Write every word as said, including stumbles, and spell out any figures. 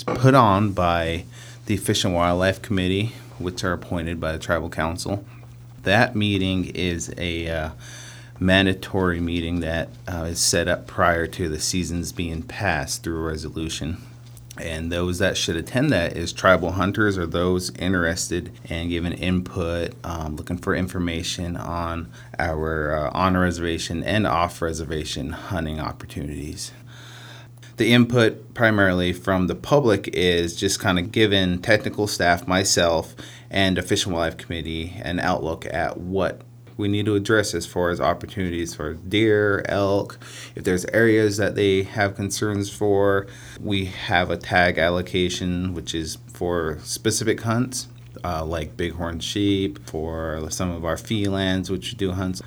put on by the Fish and Wildlife Committee, which are appointed by the Tribal Council. That meeting is a uh, mandatory meeting that uh, is set up prior to the seasons being passed through a resolution. And those that should attend that is tribal hunters or those interested in giving input, um, looking for information on our uh, on-reservation and off-reservation hunting opportunities. The input primarily from the public is just kind of giving technical staff, myself, and the Fish and Wildlife Committee an outlook at what we need to address as far as opportunities for deer, elk. If there's areas that they have concerns for, we have a tag allocation, which is for specific hunts, uh, like bighorn sheep, for some of our felines, which do hunts.